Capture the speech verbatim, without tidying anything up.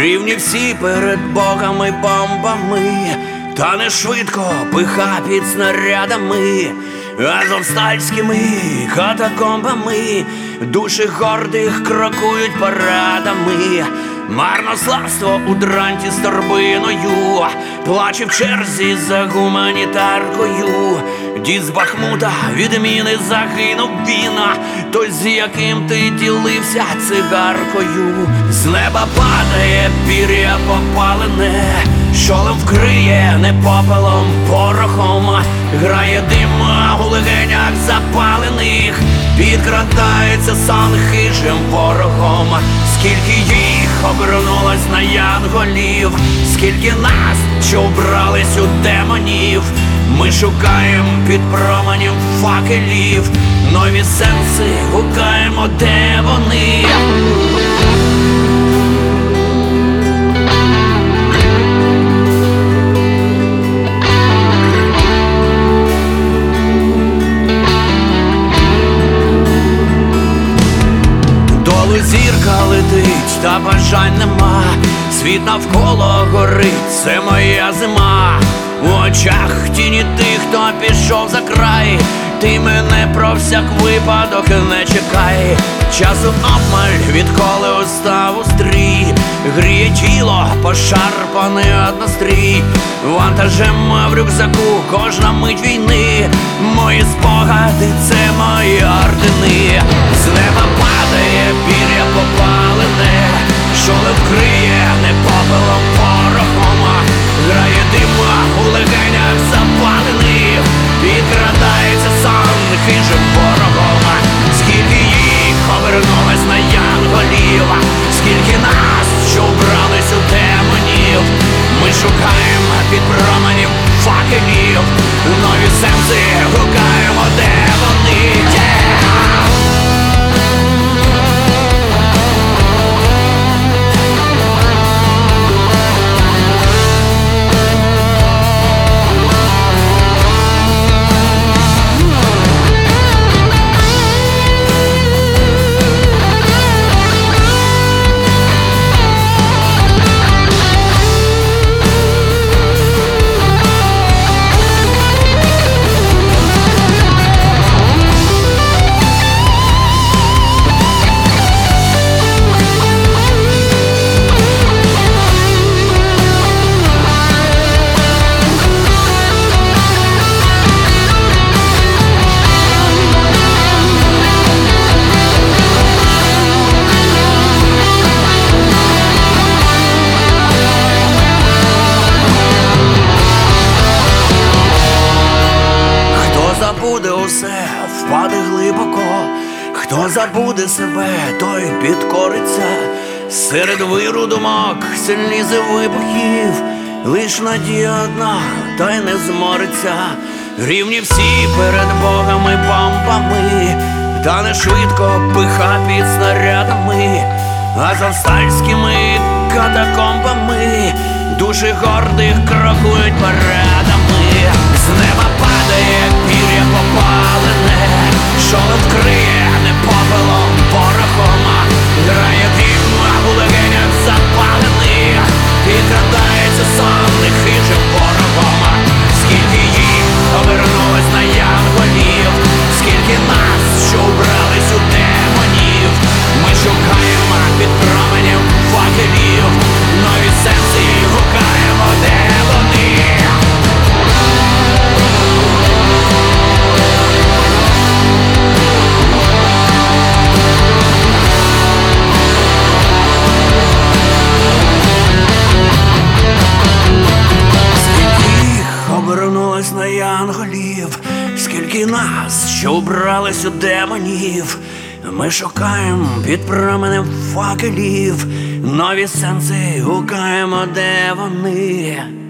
Рівні всі перед богами бомбами, та не швидко пиха під снарядами, азовстальськими катакомбами душі гордих крокують парадами. Марнославство у дранті з торбиною плаче в черзі за гуманітаркою. Дід з Бахмута від міни загинув він, той, з яким ти ділився цигаркою. З неба падає пір'я попалене, шолом вкриє не попелом, порохом. Грає дим у легенях запалених, підкрадається сон хижим ворогом. Скільки їх обернулось на янголів, скільки нас, що вбрались у демонів. Ми шукаємо під променем факелів нові сенси, гукаємо, де вони. Долу зірка летить, та бажань нема, світ навколо горить, це моя зима. У очах тіні тих, хто пішов за край, ти мене про всяк випадок не чекай. Часу обмаль, відколи устав у стрій, гріє тіло, пошарпаний однострій. Вантажем в рюкзаку кожна мить війни, мої спогади — це мої ордени. З неба падає пір'я попалене, що вкриє не попелом, порохом. Грає дима у легенях запалених, підкрадається сон хижим ворогом. Скільки їх обернулось на янголів, скільки нас, що вбрались у демонів. Ми шукаємо під променем факелів нові сенси, гукаємо, де вони. Забуде усе, впаде глибоко. Хто забуде себе, той підкориться. Серед виру думок, слізи вибухів, лиш надія одна, та й не змориться. Рівні всі перед богами бомбами, та не швидко пиха під снарядами, азовстальськими катакомбами душі гордих крокують парадами. З неба падає пір'я попалене, що вкриє не попелом, порохом. Грає дим у легенях запалених, підкрадається сон хижим ворогом. Скільки їх обернулось на янголів, скільки нас, що вбрались у демонів. Ми шукаємо під променем факелів нові сенси, гукаємо, де вони. Обернулось на янголів, скільки нас, що убрались у демонів. Ми шукаємо під променем факелів нові сенси, гукаємо, де вони.